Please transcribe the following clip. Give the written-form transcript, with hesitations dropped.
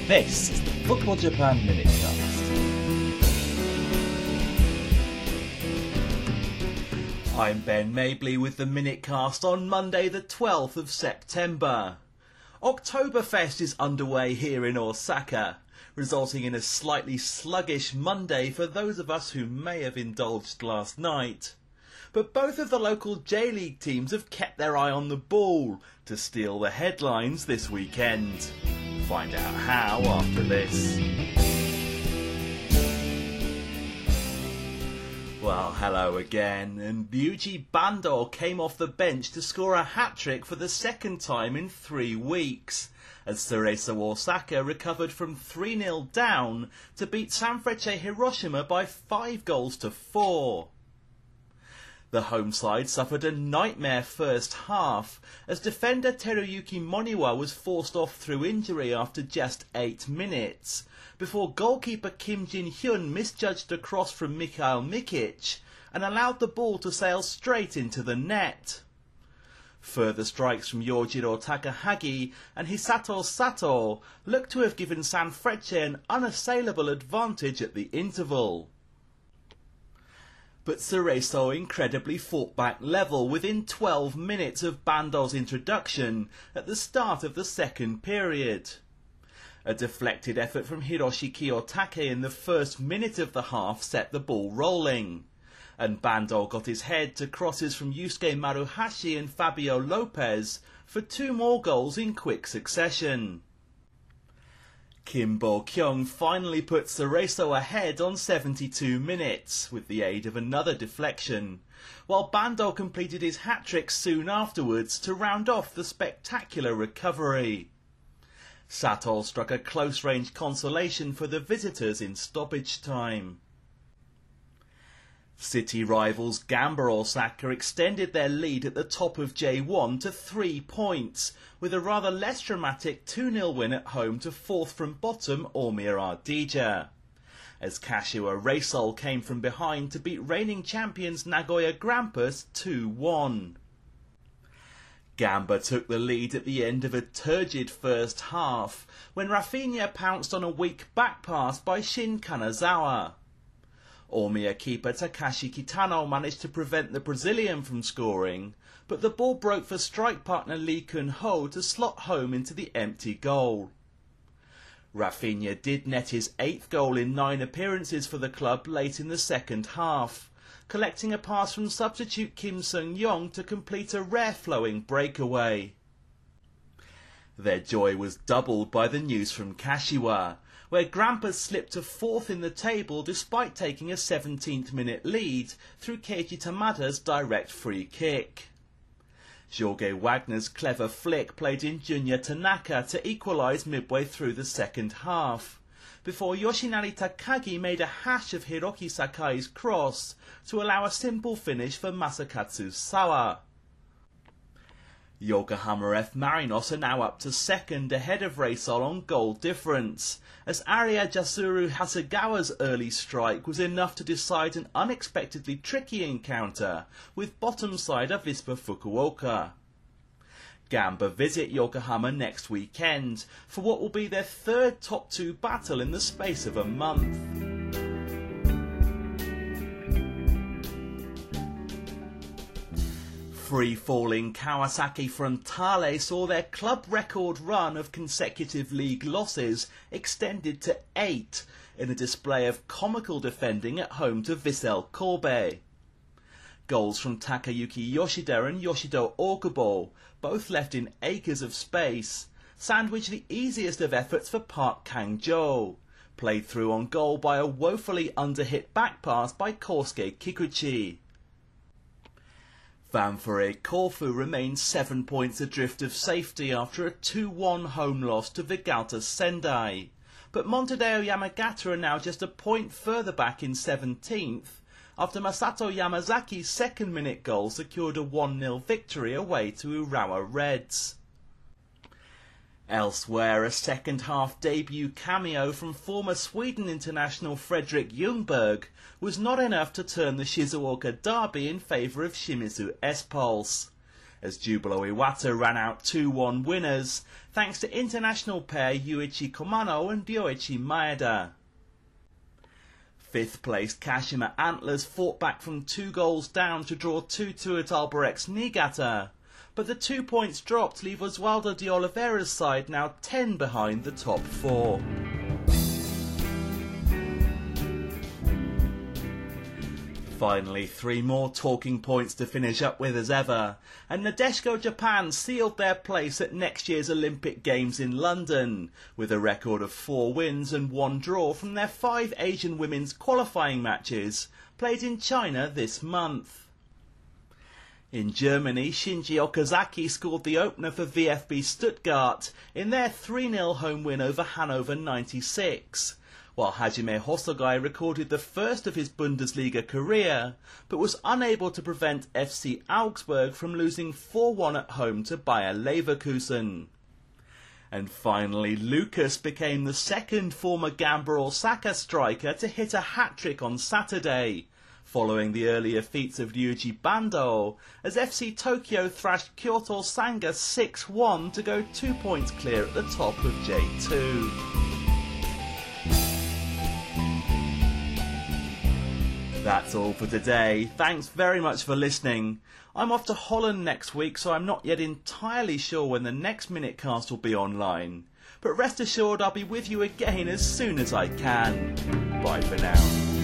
This is the Football Japan Minutecast. I'm Ben Mabley with the Minutecast on Monday the 12th of September. Oktoberfest is underway here in Osaka, resulting in a slightly sluggish Monday for those of us who may have indulged last night. But both of the local J-League teams have kept their eye on the ball to steal the headlines this weekend. Find out how after this. Well, hello again, and Ryuji Bando came off the bench to score a hat-trick for the second time in 3 weeks, as Cerezo Osaka recovered from 3-0 down to beat Sanfrecce Hiroshima by 5-4. The home side suffered a nightmare first half, as defender Teruyuki Moniwa was forced off through injury after just 8 minutes, before goalkeeper Kim Jin-hyun misjudged a cross from Mikhail Mikic and allowed the ball to sail straight into the net. Further strikes from Yojiro Takahagi and Hisato Sato looked to have given Sanfrecce an unassailable advantage at the interval. But Cerezo incredibly fought back level within 12 minutes of Bando's introduction at the start of the second period. A deflected effort from Hiroshi Kiyotake in the first minute of the half set the ball rolling, and Bando got his head to crosses from Yusuke Maruhashi and Fabio Lopez for 2 more goals in quick succession. Kim Bo-kyung finally put Cerezo ahead on 72 minutes with the aid of another deflection, while Bando completed his hat-trick soon afterwards to round off the spectacular recovery. Sato struck a close-range consolation for the visitors in stoppage time. City rivals Gamba Osaka extended their lead at the top of J1 to 3 points, with a rather less dramatic 2-0 win at home to fourth from bottom Omiya Ardija, as Kashiwa Reysol came from behind to beat reigning champions Nagoya Grampus 2-1. Gamba took the lead at the end of a turgid first half, when Rafinha pounced on a weak back pass by Shin Kanazawa. Omiya keeper Takashi Kitano managed to prevent the Brazilian from scoring, but the ball broke for strike partner Lee Kun-ho to slot home into the empty goal. Rafinha did net his 8th goal in 9 appearances for the club late in the second half, collecting a pass from substitute Kim Seung-yong to complete a rare flowing breakaway. Their joy was doubled by the news from Kashiwa, where Grampus slipped to 4th in the table despite taking a 17th minute lead through Keiji Tamada's direct free kick. Jorge Wagner's clever flick played in Junya Tanaka to equalise midway through the second half, before Yoshinari Takagi made a hash of Hiroki Sakai's cross to allow a simple finish for Masakatsu Sawa. Yokohama F. Marinos are now up to second ahead of Reysol on goal difference, as Arya Jasuru Hasegawa's early strike was enough to decide an unexpectedly tricky encounter with bottom side Avispa Fukuoka. Gamba visit Yokohama next weekend for what will be their 3rd top 2 battle in the space of a month. Free-falling Kawasaki Frontale saw their club record run of consecutive league losses extended to 8 in a display of comical defending at home to Vissel Kobe. Goals from Takayuki Yoshida and Yoshido Okubo, both left in acres of space, sandwiched the easiest of efforts for Park Kang-jo, played through on goal by a woefully underhit back pass by Kosuke Kikuchi. Ventforet Corfu remained 7 points adrift of safety after a 2-1 home loss to Vegalta Sendai, but Montedeo Yamagata are now just a point further back in 17th, after Masato Yamazaki's 2nd minute goal secured a 1-0 victory away to Urawa Reds. Elsewhere, a second half debut cameo from former Sweden international Fredrik Ljungberg was not enough to turn the Shizuoka derby in favour of Shimizu S-Pulse, as Jubilo Iwata ran out 2-1 winners thanks to international pair Yuichi Komano and Ryoichi Maeda. Fifth placed Kashima Antlers fought back from 2 goals down to draw 2-2 at Albirex Niigata, but the 2 points dropped leave Oswaldo de Oliveira's side now 10 behind the top 4. Finally, 3 more talking points to finish up with as ever, and Nadeshiko Japan sealed their place at next year's Olympic Games in London, with a record of 4 wins and 1 draw from their 5 Asian women's qualifying matches, played in China this month. In Germany, Shinji Okazaki scored the opener for VfB Stuttgart in their 3-0 home win over Hannover 96. While Hajime Hosogai recorded the first of his Bundesliga career, but was unable to prevent FC Augsburg from losing 4-1 at home to Bayer Leverkusen. And finally, Lucas became the second former Gamba Osaka striker to hit a hat-trick on Saturday, following the earlier feats of Ryuji Bando, as FC Tokyo thrashed Kyoto Sanga 6-1 to go 2 points clear at the top of J2. That's all for today. Thanks very much for listening. I'm off to Holland next week, so I'm not yet entirely sure when the next Minutecast will be online. But rest assured I'll be with you again as soon as I can. Bye for now.